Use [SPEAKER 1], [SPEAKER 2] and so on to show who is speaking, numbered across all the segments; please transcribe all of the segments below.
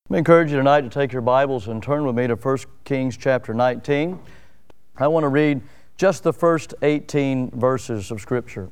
[SPEAKER 1] I encourage you tonight to take your Bibles and turn with me to 1 Kings chapter 19. I want to read just the first 18 verses of Scripture.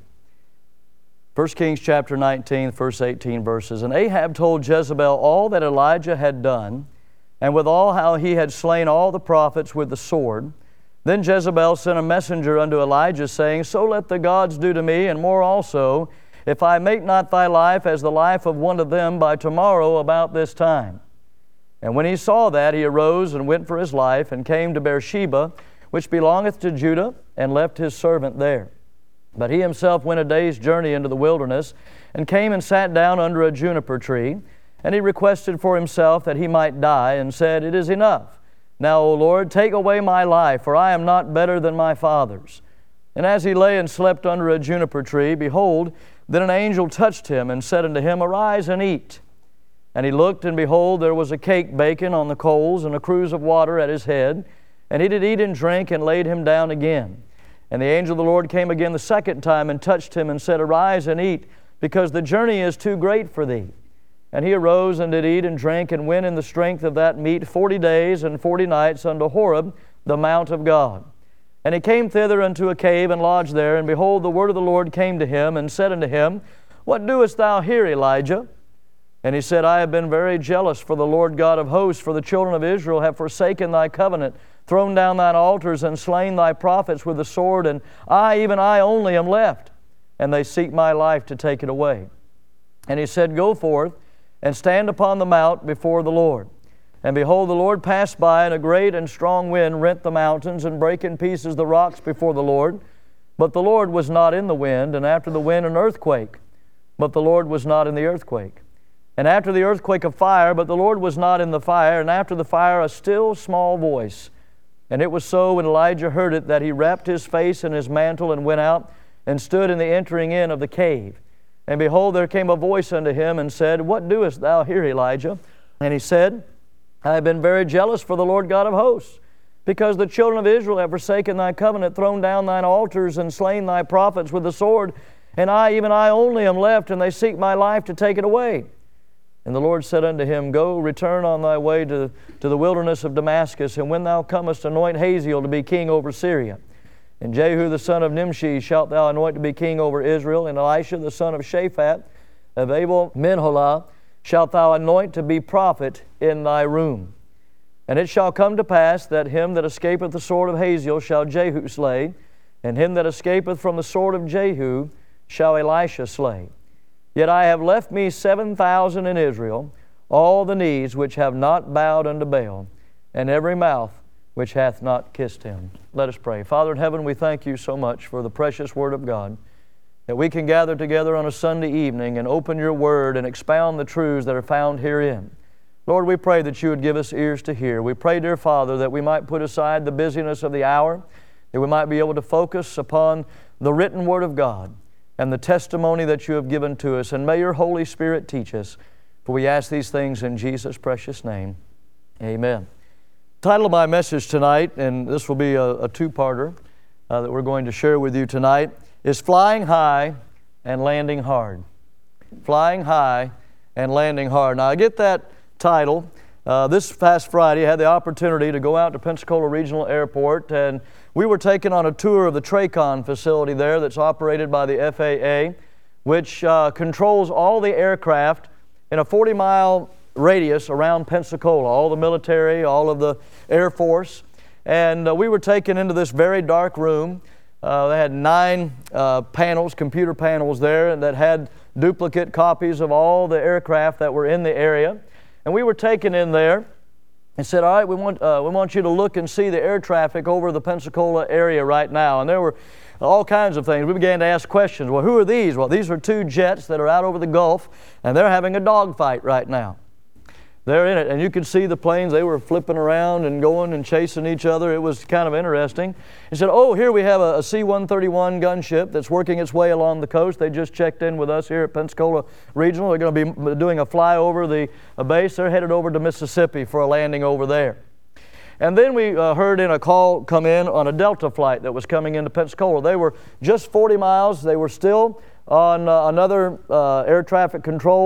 [SPEAKER 1] 1 Kings chapter 19, first 18 verses. And Ahab told Jezebel all that Elijah had done, and withal how he had slain all the prophets with the sword. Then Jezebel sent a messenger unto Elijah, saying, So let the gods do to me, and more also, if I make not thy life as the life of one of them by tomorrow about this time. And when he saw that, he arose and went for his life, and came to Beersheba, which belongeth to Judah, and left his servant there. But he himself went a day's journey into the wilderness, and came and sat down under a juniper tree. And he requested for himself that he might die, and said, It is enough. Now, O Lord, take away my life, for I am not better than my fathers. And as he lay and slept under a juniper tree, behold, then an angel touched him, and said unto him, Arise and eat. And he looked, and behold, there was a cake baking on the coals, and a cruse of water at his head. And he did eat and drink, and laid him down again. And the angel of the Lord came again the second time, and touched him, and said, Arise and eat, because the journey is too great for thee. And he arose, and did eat and drink, and went in the strength of that meat 40 days and 40 nights unto Horeb, the mount of God. And he came thither unto a cave, and lodged there. And behold, the word of the Lord came to him, and said unto him, What doest thou here, Elijah? And he said, I have been very jealous for the Lord God of hosts, for the children of Israel have forsaken thy covenant, thrown down thine altars, and slain thy prophets with the sword, and I, even I only, am left, and they seek my life to take it away. And he said, Go forth, and stand upon the mount before the Lord. And behold, the Lord passed by, and a great and strong wind rent the mountains, and brake in pieces the rocks before the Lord. But the Lord was not in the wind, and after the wind an earthquake. But the Lord was not in the earthquake. And after the earthquake a fire, but the Lord was not in the fire. And after the fire a still small voice. And it was so, when Elijah heard it, that he wrapped his face in his mantle, and went out, and stood in the entering in of the cave. And behold, there came a voice unto him, and said, What doest thou here, Elijah? And he said, I have been very jealous for the Lord God of hosts, because the children of Israel have forsaken thy covenant, thrown down thine altars, and slain thy prophets with the sword. And I, even I only, am left, and they seek my life to take it away. And the Lord said unto him, Go, return on thy way to the wilderness of Damascus, and when thou comest, anoint Hazael to be king over Syria. And Jehu the son of Nimshi shalt thou anoint to be king over Israel, and Elisha the son of Shaphat of Abel-Meholah shalt thou anoint to be prophet in thy room. And it shall come to pass that him that escapeth the sword of Hazael shall Jehu slay, and him that escapeth from the sword of Jehu shall Elisha slay. Yet I have left me 7,000 in Israel, all the knees which have not bowed unto Baal, and every mouth which hath not kissed him. Let us pray. Father in heaven, we thank you so much for the precious Word of God, that we can gather together on a Sunday evening and open your Word and expound the truths that are found herein. Lord, we pray that you would give us ears to hear. We pray, dear Father, that we might put aside the busyness of the hour, that we might be able to focus upon the written Word of God and the testimony that you have given to us. And may your Holy Spirit teach us. For we ask these things in Jesus' precious name. Amen. The title of my message tonight, and this will be a two-parter that we're going to share with you tonight, is Flying High and Landing Hard. Flying High and Landing Hard. Now, I get that title. This past Friday, I had the opportunity to go out to Pensacola Regional Airport, and we were taken on a tour of the TRACON facility there that's operated by the FAA, which controls all the aircraft in a 40-mile radius around Pensacola, all the military, all of the Air Force. And we were taken into this very dark room. They had 9 panels, computer panels there, and that had duplicate copies of all the aircraft that were in the area. And we were taken in there and said, all right, we want you to look and see the air traffic over the Pensacola area right now. And there were all kinds of things. We began to ask questions. Well, who are these? Well, these are 2 jets that are out over the Gulf, and they're having a dogfight right now. They're in it, and you could see the planes. They were flipping around and going and chasing each other. It was kind of interesting. He said, oh, here we have a C-131 gunship that's working its way along the coast. They just checked in with us here at Pensacola Regional. They're going to be doing a flyover the base. They're headed over to Mississippi for a landing over there. And then we heard in a call come in on a Delta flight that was coming into Pensacola. They were just 40 miles. They were still on another air traffic control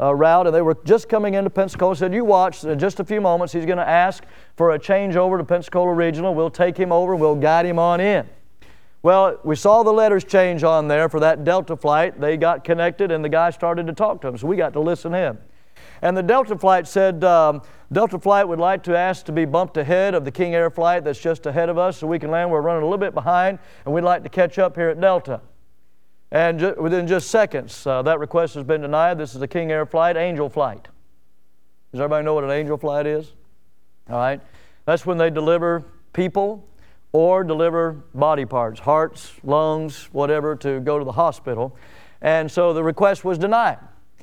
[SPEAKER 1] route, and they were just coming into Pensacola. Said, you watch, in just a few moments, he's going to ask for a change over to Pensacola Regional. We'll take him over, we'll guide him on in. Well, we saw the letters change on there for that Delta flight. They got connected, and the guy started to talk to him, so we got to listen to him. And the Delta flight said, Delta flight would like to ask to be bumped ahead of the King Air flight that's just ahead of us so we can land. We're running a little bit behind, and we'd like to catch up here at Delta. And within just seconds, that request has been denied. This is a King Air flight, Angel flight. Does everybody know what an Angel flight is? All right. That's when they deliver people or deliver body parts, hearts, lungs, whatever, to go to the hospital. And so the request was denied.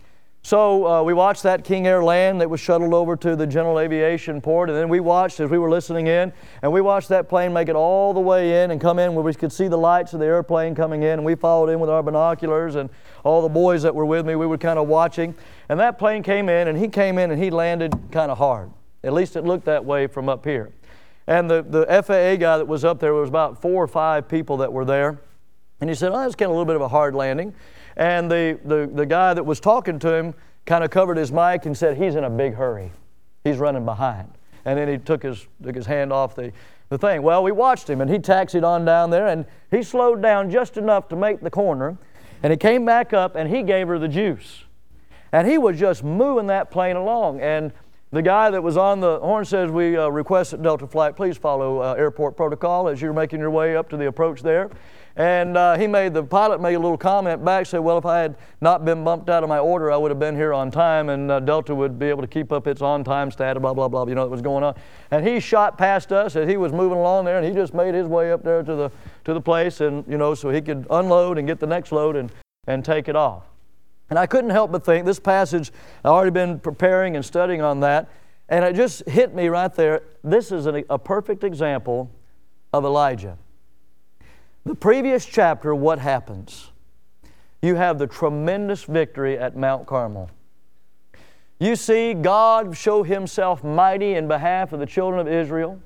[SPEAKER 1] So we watched that King Air land that was shuttled over to the General Aviation Port, and then we watched as we were listening in, and we watched that plane make it all the way in and come in where we could see the lights of the airplane coming in, and we followed in with our binoculars, and all the boys that were with me, we were kind of watching. And that plane came in, and he came in, and he landed kind of hard. At least it looked that way from up here. And the FAA guy that was up there, was about 4 or 5 people that were there, and he said, oh, that's kind of a little bit of a hard landing. And the guy that was talking to him kind of covered his mic and said, he's in a big hurry. He's running behind. And then he took his hand off the thing. Well, we watched him, and he taxied on down there, and he slowed down just enough to make the corner, and he came back up, and he gave her the juice. And he was just moving that plane along. And the guy that was on the horn says, we request that Delta flight, please follow airport protocol as you're making your way up to the approach there. And the pilot made a little comment back, said, well, if I had not been bumped out of my order, I would have been here on time, and Delta would be able to keep up its on-time status, blah, blah, blah, you know what was going on. And he shot past us as he was moving along there, and he just made his way up there to the place, and, you know, so he could unload and get the next load and take it off. And I couldn't help but think, this passage, I've already been preparing and studying on that, and it just hit me right there. This is a perfect example of Elijah. The previous chapter, what happens? You have the tremendous victory at Mount Carmel. You see God show Himself mighty in behalf of the children of Israel.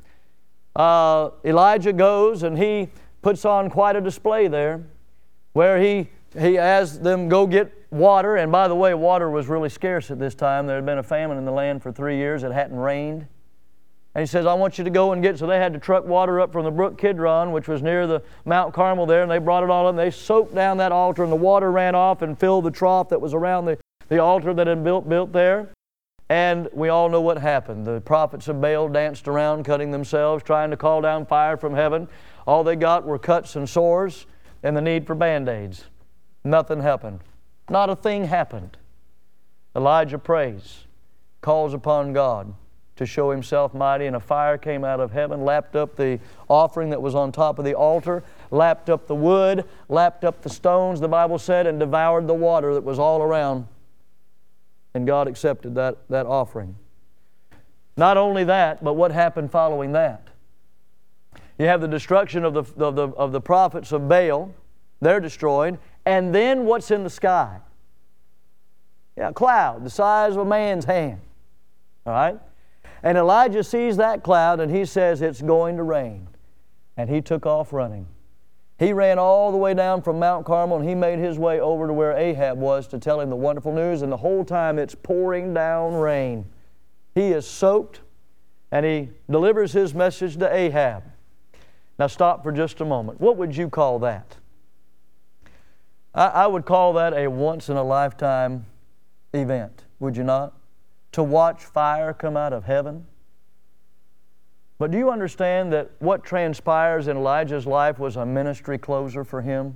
[SPEAKER 1] Elijah goes and he puts on quite a display there where he has them go get water. And by the way, water was really scarce at this time. There had been a famine in the land for 3 years. It hadn't rained. And he says, I want you to go and get, so they had to truck water up from the brook Kidron, which was near the Mount Carmel there, and they brought it all up, and they soaked down that altar, and the water ran off and filled the trough that was around the altar that had been built there. And we all know what happened. The prophets of Baal danced around, cutting themselves, trying to call down fire from heaven. All they got were cuts and sores and the need for Band-Aids. Nothing happened. Not a thing happened. Elijah prays, calls upon God to show Himself mighty, and a fire came out of heaven, lapped up the offering that was on top of the altar, lapped up the wood, lapped up the stones, the Bible said, and devoured the water that was all around. And God accepted that offering. Not only that, but what happened following that? You have the destruction of the prophets of Baal. They're destroyed. And then what's in the sky? Yeah, a cloud the size of a man's hand. All right? And Elijah sees that cloud and he says, it's going to rain. And he took off running. He ran all the way down from Mount Carmel and he made his way over to where Ahab was to tell him the wonderful news. And the whole time it's pouring down rain. He is soaked and he delivers his message to Ahab. Now stop for just a moment. What would you call that? I would call that a once-in-a-lifetime event, would you not? To watch fire come out of heaven. But do you understand that what transpires in Elijah's life was a ministry closer for him?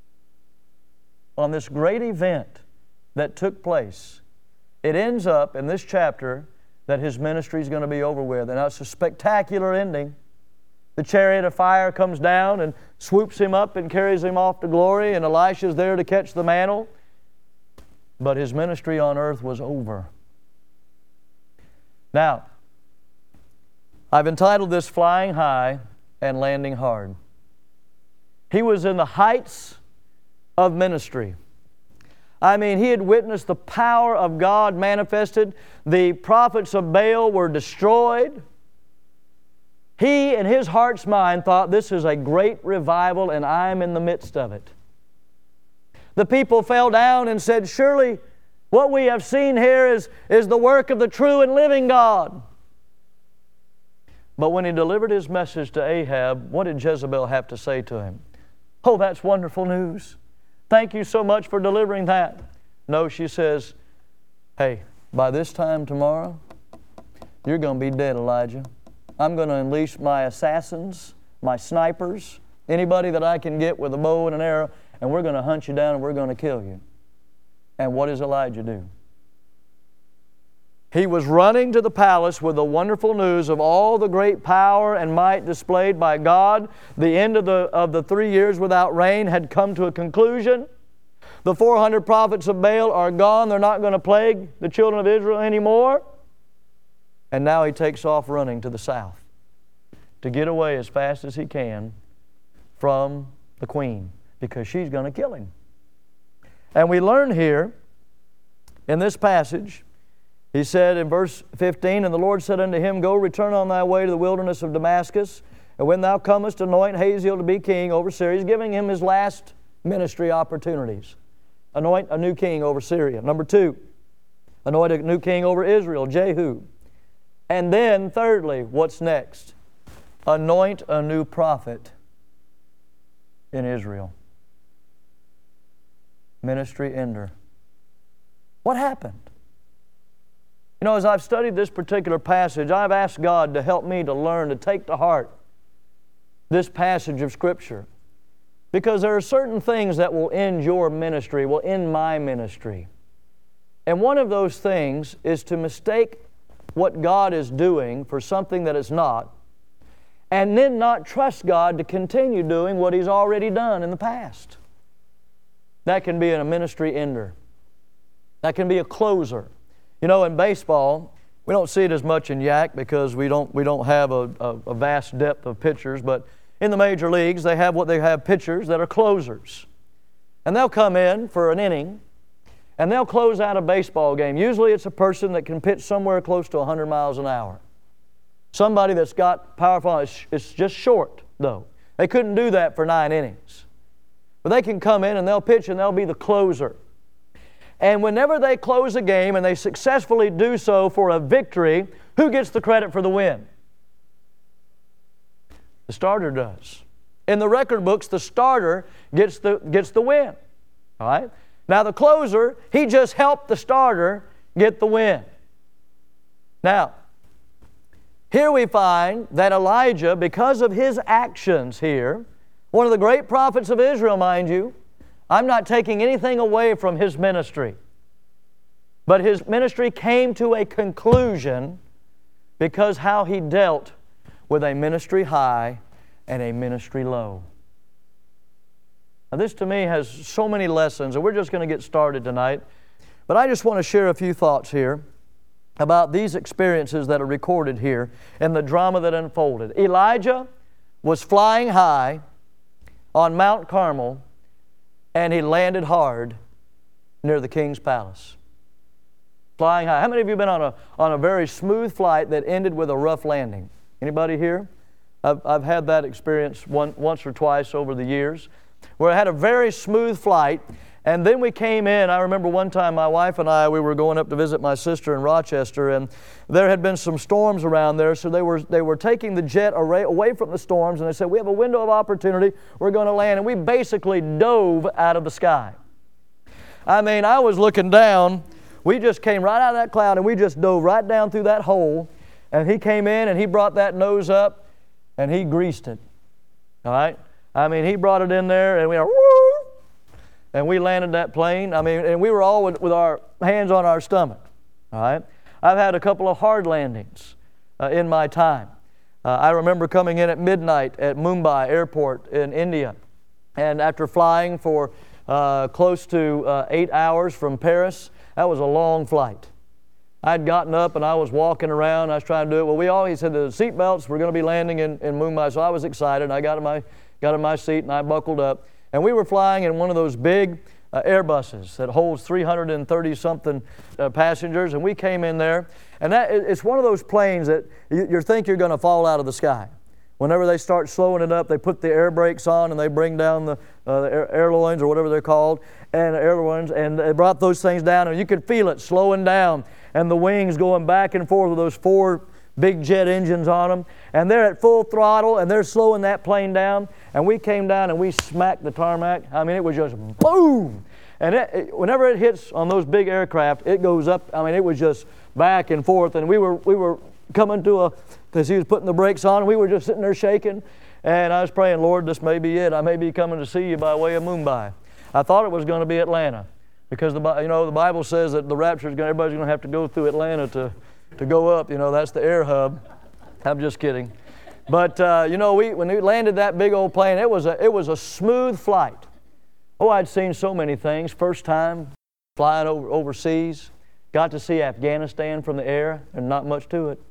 [SPEAKER 1] On this great event that took place, it ends up in this chapter that his ministry is going to be over with. And it's a spectacular ending. The chariot of fire comes down and swoops him up and carries him off to glory, and Elisha's there to catch the mantle. But his ministry on earth was over. Now, I've entitled this Flying High and Landing Hard. He was in the heights of ministry. I mean, he had witnessed the power of God manifested. The prophets of Baal were destroyed. He, in his heart's mind, thought this is a great revival and I'm in the midst of it. The people fell down and said, surely What we have seen here is the work of the true and living God. But when he delivered his message to Ahab, what did Jezebel have to say to him? Oh, that's wonderful news. Thank you so much for delivering that. No, she says, hey, by this time tomorrow, you're going to be dead, Elijah. I'm going to unleash my assassins, my snipers, anybody that I can get with a bow and an arrow, and we're going to hunt you down and we're going to kill you. And what does Elijah do? He was running to the palace with the wonderful news of all the great power and might displayed by God. The end of the 3 years without rain had come to a conclusion. The 400 prophets of Baal are gone. They're not going to plague the children of Israel anymore. And now he takes off running to the south to get away as fast as he can from the queen, because she's going to kill him. And we learn here in this passage, he said in verse 15, and the Lord said unto him, Go, return on thy way to the wilderness of Damascus, and when thou comest, anoint Hazael to be king over Syria. He's giving him his last ministry opportunities. Anoint a new king over Syria. Number 2, anoint a new king over Israel, Jehu. And then, thirdly, what's next? Anoint a new prophet in Israel. Ministry ender. What happened? You know, as I've studied this particular passage, I've asked God to help me to learn, to take to heart this passage of Scripture. Because there are certain things that will end your ministry, will end my ministry. And one of those things is to mistake what God is doing for something that it's not, and then not trust God to continue doing what He's already done in the past. That can be a ministry ender. That can be a closer. You know, in baseball, we don't see it as much in yak because we don't have a vast depth of pitchers, but in the major leagues, they have pitchers that are closers. And they'll come in for an inning, and they'll close out a baseball game. Usually it's a person that can pitch somewhere close to 100 miles an hour. Somebody that's got powerful, it's just short, though. They couldn't do that for 9 innings. But they can come in and they'll pitch and they'll be the closer. And whenever they close a game and they successfully do so for a victory, who gets the credit for the win? The starter does. In the record books, the starter gets the win. All right? Now the closer, he just helped the starter get the win. Now, here we find that Elijah, because of his actions here, one of the great prophets of Israel, mind you, I'm not taking anything away from his ministry, but his ministry came to a conclusion because how he dealt with a ministry high and a ministry low. Now this to me has so many lessons, and we're just going to get started tonight. But I just want to share a few thoughts here about these experiences that are recorded here and the drama that unfolded. Elijah was flying high on Mount Carmel, and he landed hard near the king's palace. Flying high. How many of you have been on a very smooth flight that ended with a rough landing? Anybody here? I've had that experience once or twice over the years, where I had a very smooth flight, and then we came in. I remember one time my wife and I, we were going up to visit my sister in Rochester, and there had been some storms around there, so they were taking the jet away from the storms, and they said, we have a window of opportunity, we're going to land, and we basically dove out of the sky. I mean, I was looking down, we just came right out of that cloud, and we just dove right down through that hole, and he came in, and he brought that nose up, and he greased it. All right? I mean, he brought it in there, and we were, woo! And we landed that plane. I mean, and we were all with our hands on our stomach. All right? I've had a couple of hard landings in my time. I remember coming in at midnight at Mumbai Airport in India, and after flying for close to 8 hours from Paris, that was a long flight. I'd gotten up and I was walking around. I was trying to do it. Well, we always had the seat belts. We're going to be landing in Mumbai, so I was excited. I got in my seat and I buckled up. And we were flying in one of those big Airbuses that holds 330-something passengers. And we came in there. And it's one of those planes that you think you're going to fall out of the sky. whenever they start slowing it up, they put the air brakes on and they bring down the airloins or whatever they're called, and airloins, and they brought those things down, and you could feel it slowing down, and the wings going back and forth with those 4 big jet engines on them, and they're at full throttle, and they're slowing that plane down, and we came down and we smacked the tarmac. I mean, it was just boom! And whenever it hits on those big aircraft, it goes up. I mean, it was just back and forth, and we were coming to because he was putting the brakes on, and we were just sitting there shaking, and I was praying, Lord, this may be it. I may be coming to see you by way of Mumbai. I thought it was going to be Atlanta, because the Bible says that the rapture everybody's going to have to go through Atlanta to go up. That's the air hub. I'm just kidding. But when we landed that big old plane, it was a smooth flight. Oh, I'd seen so many things. First time flying overseas. Got to see Afghanistan from the air, and not much to it.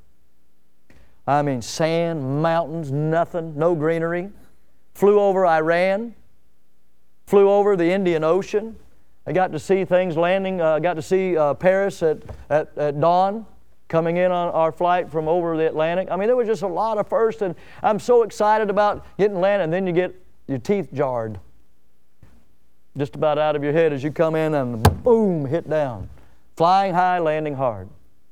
[SPEAKER 1] I mean, sand, mountains, nothing, no greenery. Flew over Iran. Flew over the Indian Ocean. I got to see things landing. Got to see Paris at dawn, coming in on our flight from over the Atlantic. I mean, there was just a lot of firsts, and I'm so excited about getting landed, and then you get your teeth jarred just about out of your head as you come in and boom, hit down. Flying high, landing hard.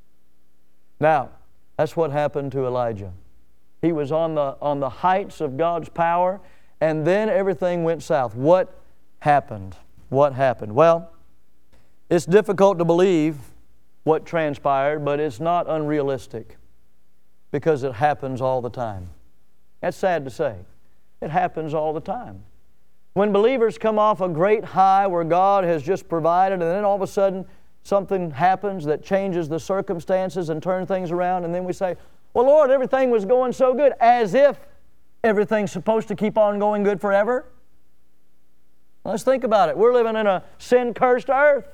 [SPEAKER 1] Now, that's what happened to Elijah. He was on the heights of God's power, and then everything went south. What happened? What happened? Well, it's difficult to believe what transpired, but it's not unrealistic because it happens all the time. That's sad to say. It happens all the time. When believers come off a great high where God has just provided, and then all of a sudden something happens that changes the circumstances and turns things around, and then we say, well, Lord, everything was going so good, as if everything's supposed to keep on going good forever. Let's think about it. We're living in a sin-cursed earth.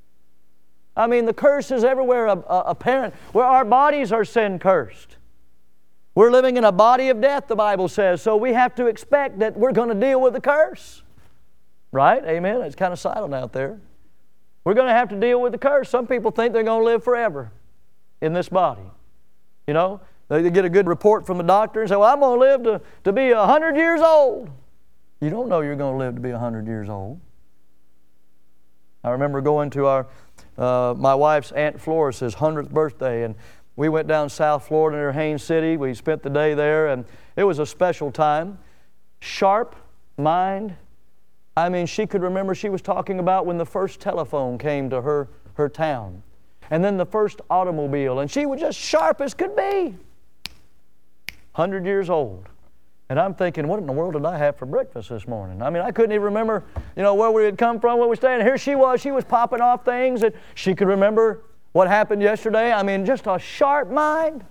[SPEAKER 1] I mean, the curse is everywhere apparent. Where our bodies are sin-cursed. We're living in a body of death, the Bible says, so we have to expect that we're going to deal with the curse. Right? Amen? It's kind of silent out there. We're going to have to deal with the curse. Some people think they're going to live forever in this body. They get a good report from the doctor and say, well, I'm going to live to be 100 years old. You don't know you're going to live to be 100 years old. I remember going to my wife's Aunt Floris's 100th birthday, and we went down South Florida near Haines City. We spent the day there, and it was a special time. Sharp mind. I mean, she could remember, she was talking about when the first telephone came to her town, and then the first automobile, and she was just sharp as could be. 100 years old. And I'm thinking, what in the world did I have for breakfast this morning? I mean, I couldn't even remember, where we had come from, where we stayed. And here she was popping off things that she could remember what happened yesterday. I mean, just a sharp mind.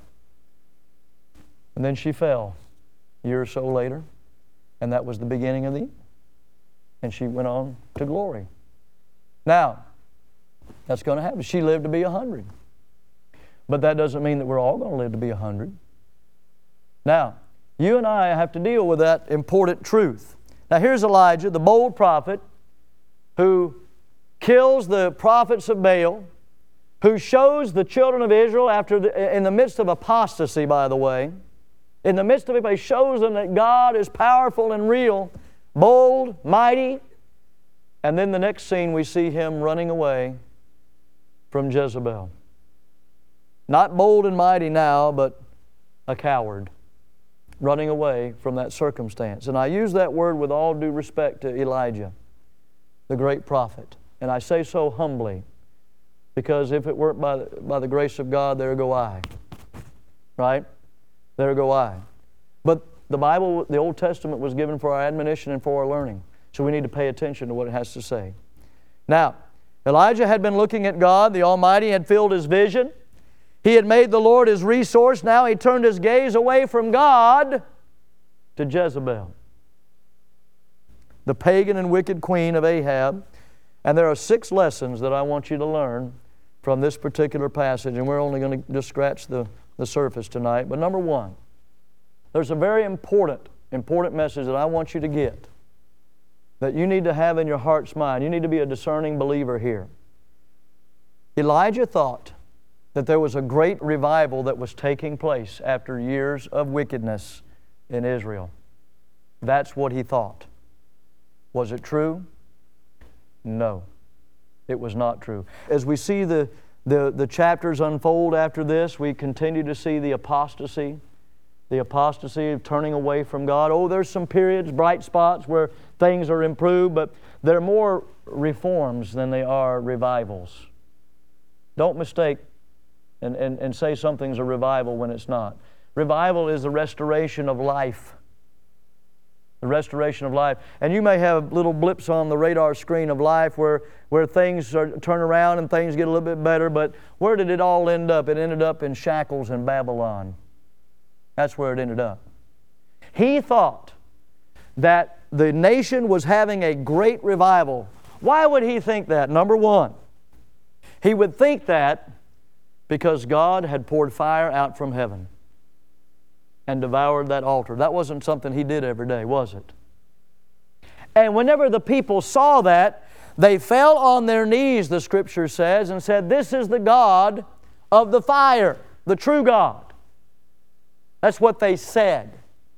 [SPEAKER 1] And then she fell a year or so later, and that was the beginning of the end. And she went on to glory. Now, that's going to happen. She lived to be 100. But that doesn't mean that we're all going to live to be 100. Now, you and I have to deal with that important truth. Now, here's Elijah, the bold prophet, who kills the prophets of Baal, who shows the children of Israel in the midst of apostasy, by the way. In the midst of it, he shows them that God is powerful and real, bold, mighty. And then the next scene, we see him running away from Jezebel. Not bold and mighty now, but a coward. Running away from that circumstance. And I use that word with all due respect to Elijah, the great prophet. And I say so humbly, because if it weren't by the grace of God, there go I. Right? There go I. But the Bible, the Old Testament, was given for our admonition and for our learning. So we need to pay attention to what it has to say. Now, Elijah had been looking at God. The Almighty had filled his vision. He had made the Lord his resource. Now he turned his gaze away from God to Jezebel, the pagan and wicked queen of Ahab. And there are 6 lessons that I want you to learn from this particular passage, and we're only going to just scratch the surface tonight. But number 1, there's a very important message that I want you to get, that you need to have in your heart's mind. You need to be a discerning believer here. Elijah thought that there was a great revival that was taking place after years of wickedness in Israel. That's what he thought. Was it true? No, it was not true. As we see the chapters unfold after this, we continue to see the apostasy of turning away from God. Oh, there's some periods, bright spots where things are improved, but there are more reforms than they are revivals. Don't mistake and say something's a revival when it's not. Revival is the restoration of life. The restoration of life. And you may have little blips on the radar screen of life where things turn around and things get a little bit better, but where did it all end up? It ended up in shackles in Babylon. That's where it ended up. He thought that the nation was having a great revival. Why would he think that? Number one, he would think that because God had poured fire out from heaven and devoured that altar. That wasn't something he did every day, was it? And whenever the people saw that, they fell on their knees, the Scripture says, and said, "This is the God of the fire, the true God." That's what they said.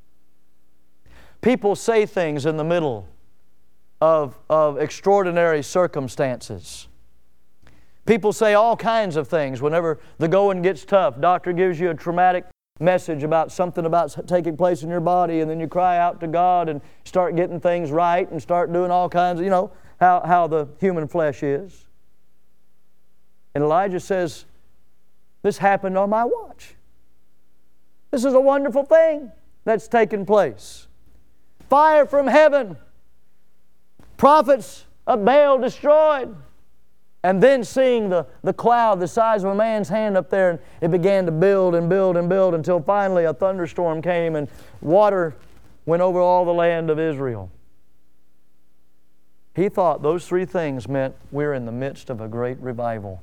[SPEAKER 1] People say things in the middle of extraordinary circumstances. People say all kinds of things whenever the going gets tough. Doctor gives you a traumatic message about something about taking place in your body, and then you cry out to God and start getting things right and start doing all kinds of, you know, how the human flesh is. And Elijah says, "This happened on my watch. This is a wonderful thing that's taken place. Fire from heaven. Prophets of Baal destroyed." And then seeing the cloud the size of a man's hand up there, and it began to build and build and build until finally a thunderstorm came and water went over all the land of Israel. He thought those three things meant we're in the midst of a great revival.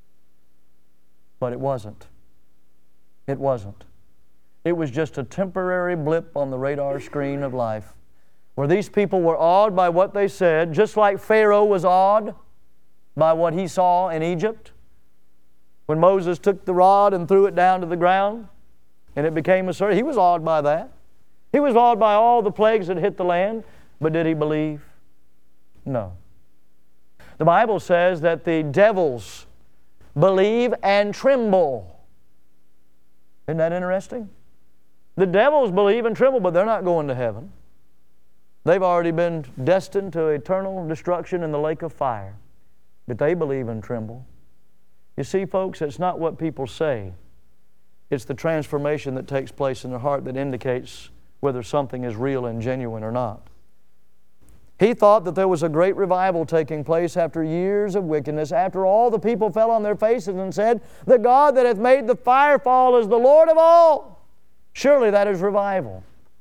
[SPEAKER 1] But it wasn't. It wasn't. It was just a temporary blip on the radar screen of life, where these people were awed by what they said, just like Pharaoh was awed by what he saw in Egypt. When Moses took the rod and threw it down to the ground and it became a serpent, he was awed by that. He was awed by all the plagues that hit the land, but did he believe? No. The Bible says that the devils believe and tremble. Isn't that interesting? The devils believe and tremble, but they're not going to heaven. They've already been destined to eternal destruction in the lake of fire. But they believe and tremble. You see, folks, it's not what people say. It's the transformation that takes place in their heart that indicates whether something is real and genuine or not. He thought that there was a great revival taking place after years of wickedness, after all the people fell on their faces and said, "The God that hath made the fire fall is the Lord of all. Surely that is revival."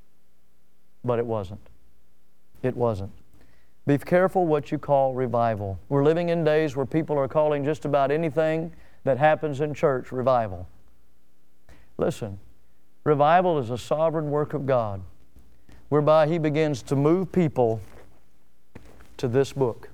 [SPEAKER 1] But it wasn't. It wasn't. Be careful what you call revival. We're living in days where people are calling just about anything that happens in church revival. Listen, revival is a sovereign work of God, whereby He begins to move people to this book.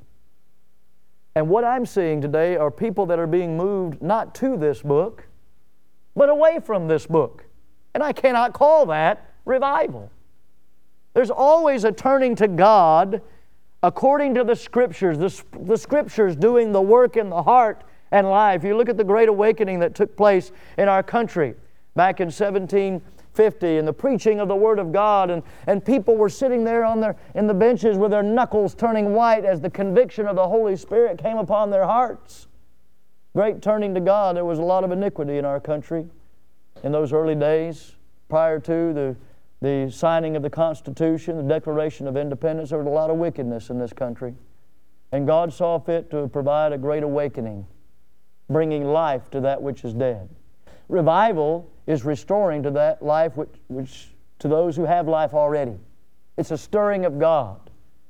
[SPEAKER 1] And what I'm seeing today are people that are being moved not to this book, but away from this book. And I cannot call that revival. There's always a turning to God according to the Scriptures, the Scriptures doing the work in the heart and life. You look at the great awakening that took place in our country back in 1750 and the preaching of the Word of God, and people were sitting there in the benches with their knuckles turning white as the conviction of the Holy Spirit came upon their hearts. Great turning to God. There was a lot of iniquity in our country in those early days prior to the signing of the Constitution, the Declaration of Independence. There was a lot of wickedness in this country. And God saw fit to provide a great awakening, bringing life to that which is dead. Revival is restoring to that life which to those who have life already. It's a stirring of God.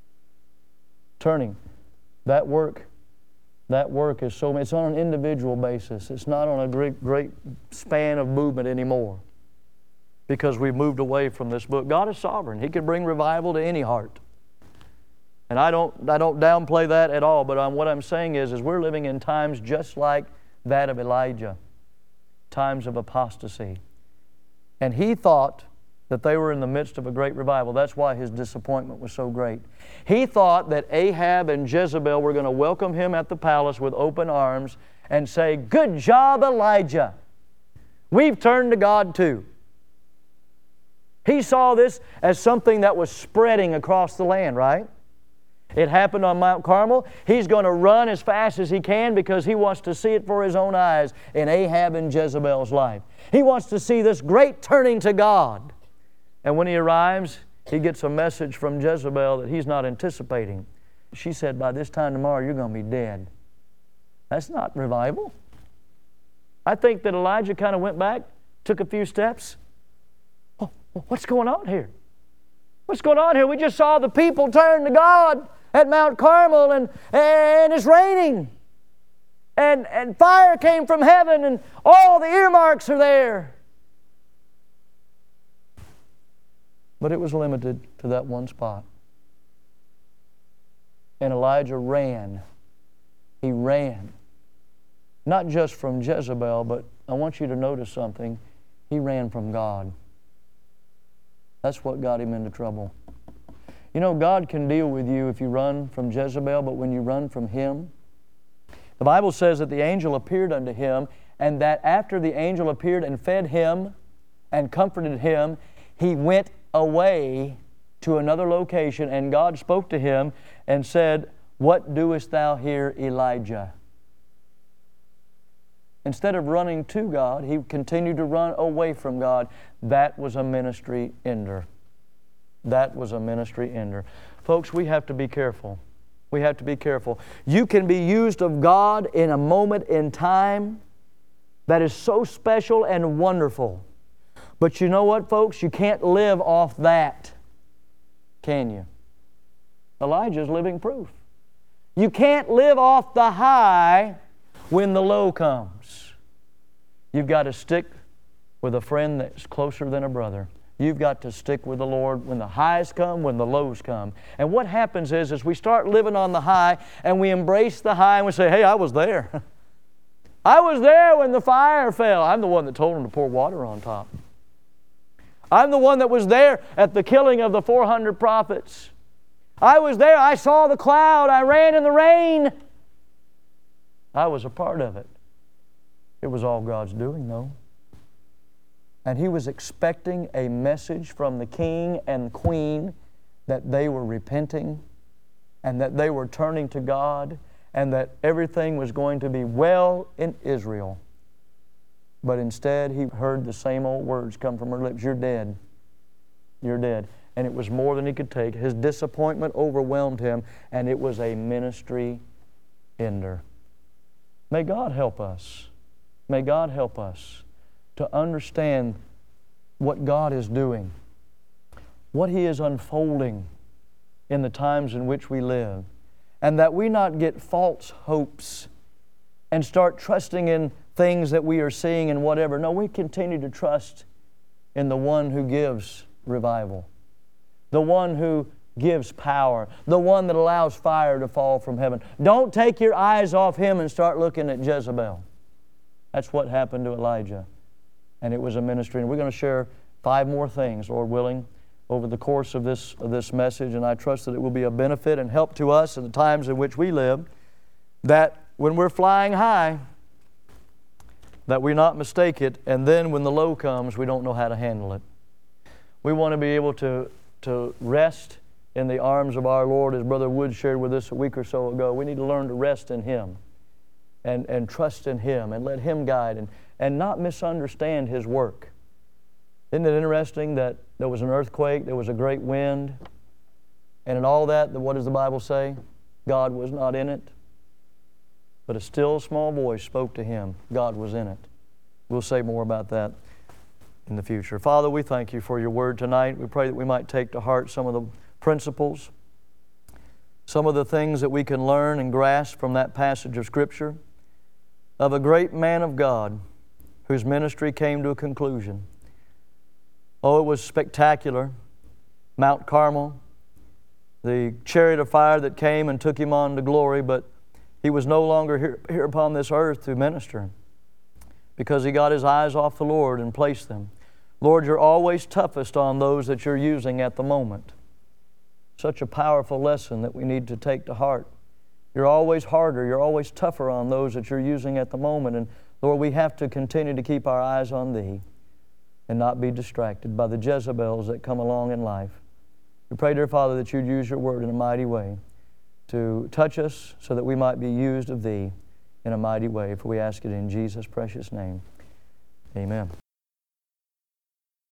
[SPEAKER 1] Turning. That work is so, it's on an individual basis. It's not on a great span of movement anymore, because we've moved away from this book. God is sovereign. He can bring revival to any heart. And I don't downplay that at all, but what I'm saying is we're living in times just like that of Elijah, times of apostasy. And he thought that they were in the midst of a great revival. That's why his disappointment was so great. He thought that Ahab and Jezebel were going to welcome him at the palace with open arms and say, "Good job, Elijah. We've turned to God too." He saw this as something that was spreading across the land, right? It happened on Mount Carmel. He's going to run as fast as he can because he wants to see it for his own eyes in Ahab and Jezebel's life. He wants to see this great turning to God. And when he arrives, he gets a message from Jezebel that he's not anticipating. She said, "By this time tomorrow, you're going to be dead." That's not revival. I think that Elijah kind of went back, took a few steps. "Oh, what's going on here? What's going on here? We just saw the people turn to God at Mount Carmel, and it's raining. And fire came from heaven, and all the earmarks are there." But it was limited to that one spot. And Elijah ran. He ran. Not just from Jezebel, but I want you to notice something. He ran from God. That's what got him into trouble. You know, God can deal with you if you run from Jezebel, but when you run from Him, the Bible says that the angel appeared unto him, and that after the angel appeared and fed him and comforted him, he went away to another location, and God spoke to him and said, "What doest thou here, Elijah?" Instead of running to God, he continued to run away from God. That was a ministry ender. That was a ministry ender. Folks, we have to be careful. We have to be careful. You can be used of God in a moment in time that is so special and wonderful. But you know what, folks? You can't live off that, can you? Elijah's living proof. You can't live off the high when the low comes. You've got to stick with a friend that's closer than a brother. You've got to stick with the Lord when the highs come, when the lows come. And what happens is we start living on the high and we embrace the high and we say, "Hey, I was there. I was there when the fire fell. I'm the one that told them to pour water on top. I'm the one that was there at the killing of the 400 prophets. I was there. I saw the cloud. I ran in the rain. I was a part of it." It was all God's doing, though. And He was expecting a message from the king and queen that they were repenting and that they were turning to God and that everything was going to be well in Israel. But instead, he heard the same old words come from her lips, "You're dead. You're dead." And it was more than he could take. His disappointment overwhelmed him, and it was a ministry ender. May God help us. May God help us to understand what God is doing, what He is unfolding in the times in which we live, and that we not get false hopes and start trusting in things that we are seeing and whatever. No, we continue to trust in the one who gives revival, the one who gives power, the one that allows fire to fall from heaven. Don't take your eyes off Him and start looking at Jezebel. That's what happened to Elijah. And it was a ministry. And we're going to share 5 more things, Lord willing, over the course of this message. And I trust that it will be a benefit and help to us in the times in which we live, that when we're flying high, that we not mistake it, and then when the low comes, we don't know how to handle it. We want to be able to rest in the arms of our Lord, as Brother Wood shared with us a week or so ago. We need to learn to rest in Him and trust in Him and let Him guide and not misunderstand His work. Isn't it interesting that there was an earthquake, there was a great wind, and in all that, what does the Bible say? God was not in it, but a still small voice spoke to him. God was in it. We'll say more about that in the future. Father, we thank You for Your Word tonight. We pray that we might take to heart some of the principles, some of the things that we can learn and grasp from that passage of Scripture of a great man of God whose ministry came to a conclusion. Oh, it was spectacular. Mount Carmel, the chariot of fire that came and took him on to glory, but he was no longer here upon this earth to minister because he got his eyes off the Lord and placed them. Lord, you're always toughest on those that you're using at the moment. Such a powerful lesson that we need to take to heart. You're always harder, you're always tougher on those that you're using at the moment. And Lord, we have to continue to keep our eyes on Thee and not be distracted by the Jezebels that come along in life. We pray, dear Father, that you'd use your word in a mighty way to touch us so that we might be used of Thee in a mighty way. For we ask it in Jesus' precious name. Amen.